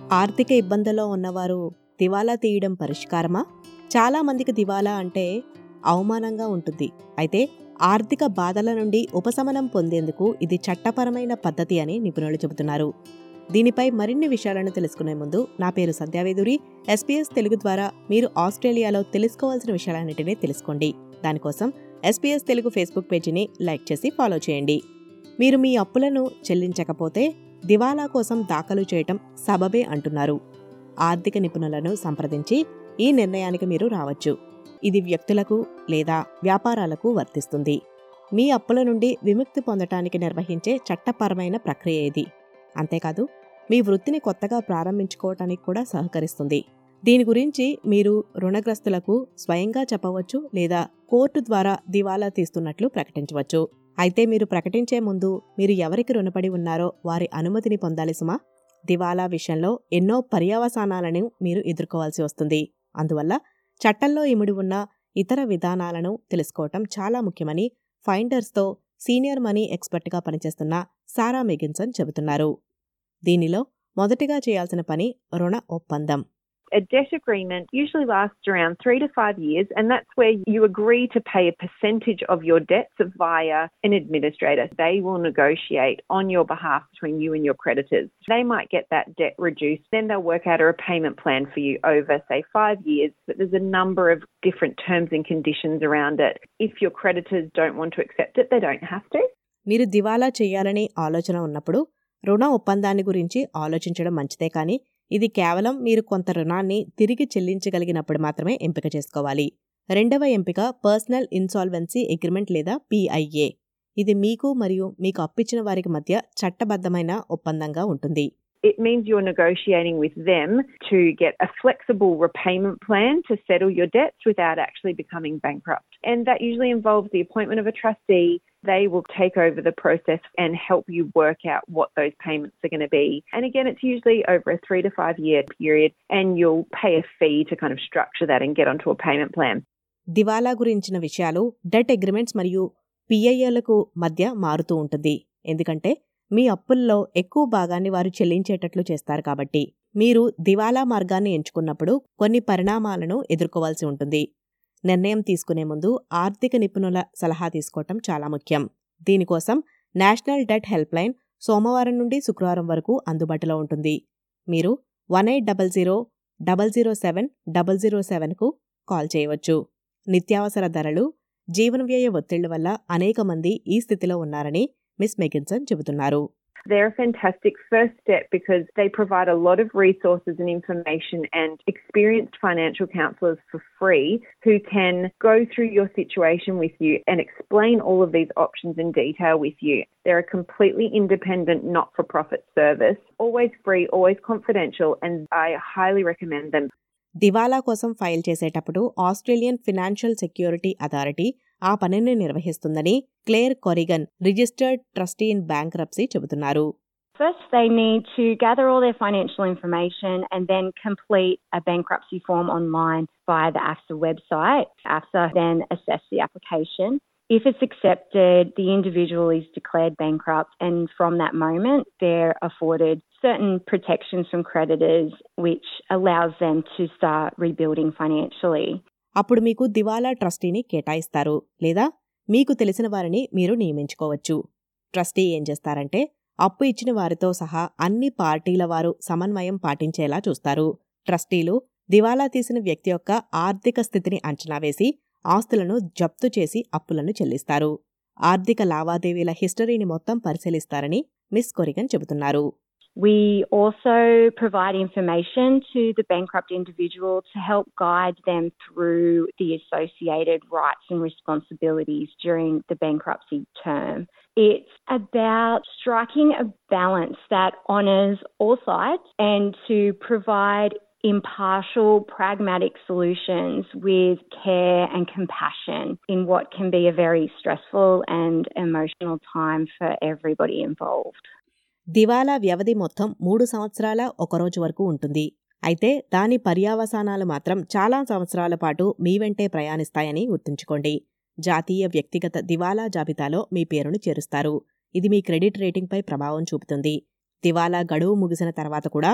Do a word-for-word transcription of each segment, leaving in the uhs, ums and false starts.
ఆర్థిక ఇబ్బందుల్లో ఉన్నవారు దివాలా తీయడం పరిష్కారమా? చాలామందికి దివాలా అంటే అవమానంగా ఉంటుంది. అయితే ఆర్థిక బాధల నుండి ఉపశమనం పొందేందుకు ఇది చట్టపరమైన పద్ధతి అని నిపుణులు చెబుతున్నారు. దీనిపై మరిన్ని విషయాలను తెలుసుకునే ముందు నా పేరు సంధ్యావేదూరి. ఎస్పీఎస్ తెలుగు ద్వారా మీరు ఆస్ట్రేలియాలో తెలుసుకోవాల్సిన విషయాలన్నింటినీ తెలుసుకోండి. దానికోసం ఎస్పీఎస్ తెలుగు ఫేస్బుక్ పేజీని లైక్ చేసి ఫాలో చేయండి. మీరు మీ అప్పులను చెల్లించకపోతే దివాలా కోసం దాఖలు చేయటం సబబే అంటున్నారు. ఆర్థిక నిపుణులను సంప్రదించి ఈ నిర్ణయానికి మీరు రావచ్చు. ఇది వ్యక్తులకు లేదా వ్యాపారాలకు వర్తిస్తుంది. మీ అప్పుల నుండి విముక్తి పొందటానికి నిర్వహించే చట్టపరమైన ప్రక్రియ ఇది. అంతేకాదు మీ వృత్తిని కొత్తగా ప్రారంభించుకోవటానికి కూడా సహకరిస్తుంది. దీని గురించి మీరు రుణగ్రస్తులకు స్వయంగా చెప్పవచ్చు లేదా కోర్టు ద్వారా దివాలా తీస్తున్నట్లు ప్రకటించవచ్చు. అయితే మీరు ప్రకటించే ముందు మీరు ఎవరికి రుణపడి ఉన్నారో వారి అనుమతిని పొందాలి సుమా. దివాలా విషయంలో ఎన్నో పర్యవసానాలను మీరు ఎదుర్కోవాల్సి వస్తుంది. అందువల్ల చట్టంలో ఇమిడి ఉన్న ఇతర విధానాలను తెలుసుకోవటం చాలా ముఖ్యమని ఫైండర్స్తో సీనియర్ మనీ ఎక్స్పర్ట్గా పనిచేస్తున్న సారా మెగిన్సన్ చెబుతున్నారు. దీనిలో మొదటిగా చేయాల్సిన పని రుణ ఒప్పందం. A debt agreement usually lasts around three to five years, and that's where you agree to pay a percentage of your debts via an administrator. They will negotiate on your behalf between you and your creditors. They might get that debt reduced, then they'll work out a repayment plan for you over, say, five years. But there's a number of different terms and conditions around it. If your creditors don't want to accept it, they don't have to. మీరు దివాలా చేయాలని ఆలోచన ఉన్నప్పుడు రుణ ఒప్పందాన్ని గురించి ఆలోచించడం మంచిదే, కానీ ఇది కేవలం మీరు కొంత రుణాన్ని తిరిగి చెల్లించగలిగినప్పుడు మాత్రమే ఎంపిక చేసుకోవాలి. రెండవ ఎంపిక పర్సనల్ ఇన్సాల్వెన్సీ అగ్రిమెంట్ లేదా పీఐఏ. ఇది మీకు మరియు మీకు అప్పిచ్చిన వారికి మధ్య చట్టబద్ధమైన ఒప్పందంగా ఉంటుంది. It means you're negotiating with them to get a flexible repayment plan to settle your debts without actually becoming bankrupt. And that usually involves the appointment of a trustee. They will take over the process and help you work out what those payments are going to be. And again, it's usually over a three to five year period, and you'll pay a fee to kind of structure that and get onto a payment plan. దివాలా గురించిన విషయాలు debt agreements మరియు పీఐఏలకు మధ్య మారుతూ ఉంటుంది. ఎందుకంటే మీ అప్పుల్లో ఎక్కువ భాగాన్ని వారు చెల్లించేటట్లు చేస్తారు కాబట్టి. మీరు దివాలా మార్గాన్ని ఎంచుకున్నప్పుడు కొన్ని పరిణామాలను ఎదుర్కోవాల్సి ఉంటుంది. నిర్ణయం తీసుకునే ముందు ఆర్థిక నిపుణుల సలహా తీసుకోవటం చాలా ముఖ్యం. దీనికోసం నేషనల్ డెట్ హెల్ప్ లైన్ సోమవారం నుండి శుక్రవారం వరకు అందుబాటులో ఉంటుంది. మీరు one eight double zero double zero seven double zero సెవెన్కు కాల్ చేయవచ్చు. నిత్యావసర ధరలు, జీవన వ్యయ ఒత్తిళ్ల వల్ల అనేక మంది ఈ స్థితిలో ఉన్నారని మిస్ మెగిన్సన్ చెబుతున్నారు. They're a fantastic first step because they provide a lot of resources and information and experienced financial counsellors for free who can go through your situation with you and explain all of these options in detail with you. They're a completely independent, not-for-profit service, always free, always confidential, and I highly recommend them. దివాలా కోసం file చేసేటప్పుడు Australian financial security authority ఆ పనిని నిర్వహిస్తుందని Clare Corrigan, registered trustee in bankruptcy చెబుతున్నారు. First, they need to gather all their financial information and then complete a bankruptcy form online via the A F S A website. A F S A then assess the application. If it's accepted, the individual is declared bankrupt, and from that moment, they're afforded certain protections from creditors, which allows them to start rebuilding financially. అప్పుడు మీకు దివాలా ట్రస్టీని కేటాయిస్తారు లేదా మీకు తెలిసిన వారిని మీరు నియమించుకోవచ్చు. Trustee ఏం చేస్తారంటే అప్పు ఇచ్చిన వారితో సహా అన్ని పార్టీల వారు సమన్వయం పాటించేలా చూస్తారు. ట్రస్టీలు దివాలా తీసిన వ్యక్తి యొక్క ఆర్థిక స్థితిని అంచనా వేసి ఆస్తులను జప్తు చేసి అప్పులను చెల్లిస్తారు. ఆర్థిక లావాదేవీల హిస్టరీని మొత్తం పరిశీలిస్తారని మిస్ కొరిగన్ చెబుతున్నారు. We also provide information to the bankrupt individual to help guide them through the associated rights and responsibilities during the bankruptcy term. It's about striking a balance that honours all sides and to provide impartial, pragmatic solutions with care and compassion in what can be a very stressful and emotional time for everybody involved. దివాలా వ్యవధి మొత్తం మూడు సంవత్సరాల ఒకరోజు వరకు ఉంటుంది. అయితే దాని పర్యవసానాలు మాత్రం చాలా సంవత్సరాల పాటు మీ వెంటే ప్రయాణిస్తాయని గుర్తుంచుకోండి. జాతీయ వ్యక్తిగత దివాలా జాబితాలో మీ పేరును చేరుస్తారు. ఇది మీ క్రెడిట్ రేటింగ్పై ప్రభావం చూపుతుంది. దివాలా గడువు ముగిసిన తర్వాత కూడా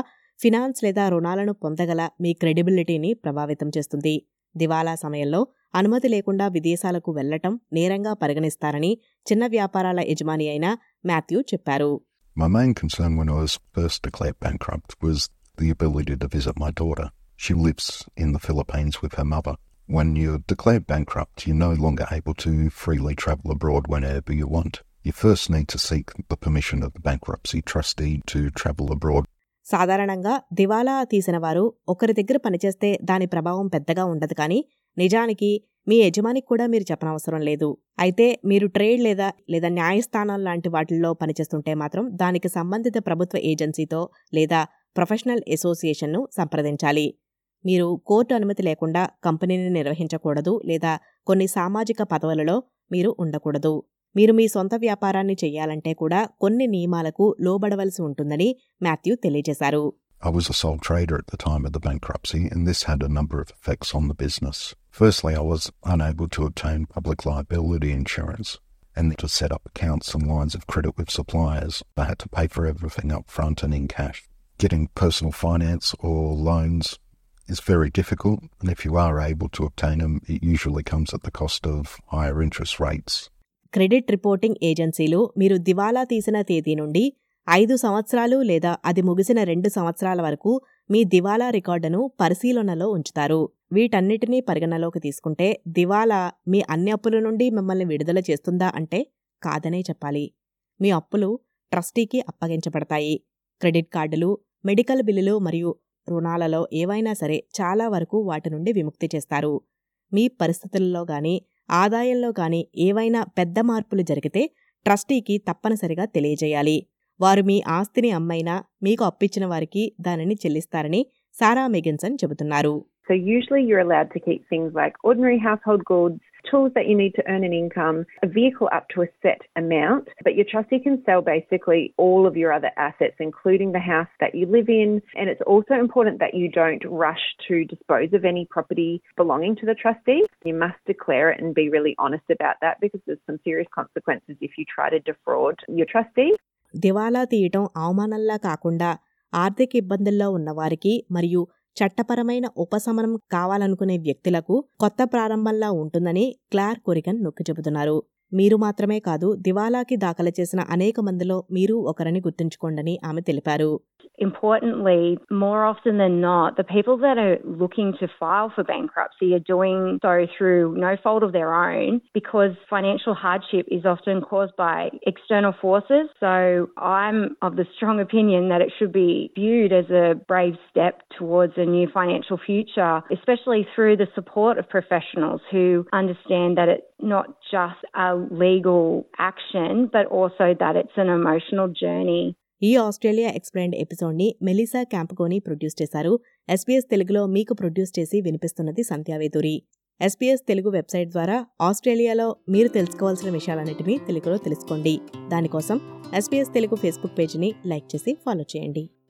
ఫినాన్స్ లేదా రుణాలను పొందగల మీ క్రెడిబిలిటీని ప్రభావితం చేస్తుంది. దివాలా సమయంలో అనుమతి లేకుండా విదేశాలకు వెళ్లటం నేరంగా పరిగణిస్తారని చిన్న వ్యాపారాల యజమాని అయిన మాథ్యూ చెప్పారు. My main concern when I was first declared bankrupt was the ability to visit my daughter. She lives in the Philippines with her mother. When you're declared bankrupt, you're no longer able to freely travel abroad whenever you want. You first need to seek the permission of the bankruptcy trustee to travel abroad. సాధారణంగా దివాలా తీసిన వారు ఒకరి దగ్గర పనిచేస్తే దాని ప్రభావం పెద్దగా ఉండదు, కానీ నిజానికి మీ యజమానికి కూడా మీరు చెప్పనవసరం లేదు. అయితే మీరు ట్రేడ్ లేదా లేదా న్యాయస్థానం లాంటి వాటిల్లో పనిచేస్తుంటే మాత్రం దానికి సంబంధిత ప్రభుత్వ ఏజెన్సీతో లేదా ప్రొఫెషనల్ అసోసియేషన్ను సంప్రదించాలి. మీరు కోర్టు అనుమతి లేకుండా కంపెనీని నిర్వహించకూడదు లేదా కొన్ని సామాజిక పదవులలో మీరు ఉండకూడదు. మీరు మీ సొంత వ్యాపారాన్ని చెయ్యాలంటే కూడా కొన్ని నియమాలకు లోబడవలసి ఉంటుందని మాథ్యూ తెలియజేశారు. I was a sole trader at the time of the bankruptcy, and this had a number of effects on the business. Firstly, I was unable to obtain public liability insurance and to set up accounts and lines of credit with suppliers. I had to pay for everything up front and in cash. Getting personal finance or loans is very difficult, and if you are able to obtain them, it usually comes at the cost of higher interest rates. Credit reporting ఏజెన్సీలు మీరు దివాలా తీసిన తేదీ నుండి ఐదు సంవత్సరాలు లేదా అది ముగిసిన రెండు సంవత్సరాల వరకు మీ దివాలా రికార్డును పరిశీలనలో ఉంచుతారు. వీటన్నిటినీ పరిగణలోకి తీసుకుంటే దివాలా మీ అన్ని అప్పుల నుండి మిమ్మల్ని విడుదల చేస్తుందా అంటే కాదనే చెప్పాలి. మీ అప్పులు ట్రస్టీకి అప్పగించబడతాయి. క్రెడిట్ కార్డులు, మెడికల్ బిల్లులు మరియు రుణాలలో ఏవైనా సరే చాలా వరకు వాటి నుండి విముక్తి చేస్తారు. మీ పరిస్థితుల్లో గానీ ఆదాయంలో గానీ ఏవైనా పెద్ద మార్పులు జరిగితే ట్రస్టీకి తప్పనిసరిగా తెలియజేయాలి. వారు మీ ఆస్తిని అమ్మైనా మీకు అప్పిచ్చిన వారికి దానిని చెల్లిస్తారని సారా మెగిన్సన్ చెబుతున్నారు. So usually you're allowed to keep things like ordinary household goods, tools that you need to earn an income, a vehicle up to a set amount, but your trustee can sell basically all of your other assets, including the house that you live in. And it's also important that you don't rush to dispose of any property belonging to the trustee. You must declare it and be really honest about that, because there's some serious consequences if you try to defraud your trustee. దివాలా తీయటం అవమానంలా కాకుండా ఆర్థిక ఇబ్బందుల్లో ఉన్నవారికి మరియు చట్టపరమైన ఉపశమనం కావాలనుకునే వ్యక్తులకు కొత్త ప్రారంభంలా ఉంటుందని క్లార్ కొరిగన్ నొక్కి చెబుతున్నారు. మీరు మాత్రమే కాదు, దివాలాకి దాఖలు చేసిన అనేక మందిలో మీరు ఒకరని గుర్తుంచుకోండని ఆమె తెలిపారు. Importantly, more often than not, the people that are looking to file for bankruptcy are doing so through no fault of their own, because financial hardship is often caused by external forces. So I'm of the strong opinion that it should be viewed as a brave step towards a new financial future, especially through the support of professionals who understand that it's not just a legal action, but also that it's an emotional journey. ఈ Australia explained ఎపిసోడ్ని Melissa క్యాంప్కోని produce చేశారు. SBS తెలుగులో మీకు produce చేసి వినిపిస్తున్నది Sandhya Veduri. SBS Telugu website ద్వారా ఆస్ట్రేలియాలో మీరు తెలుసుకోవాల్సిన విషయాలన్నిటినీ తెలుగులో తెలుసుకోండి. దానికోసం ఎస్బీఎస్ తెలుగు ఫేస్బుక్ పేజీని లైక్ చేసి ఫాలో చేయండి.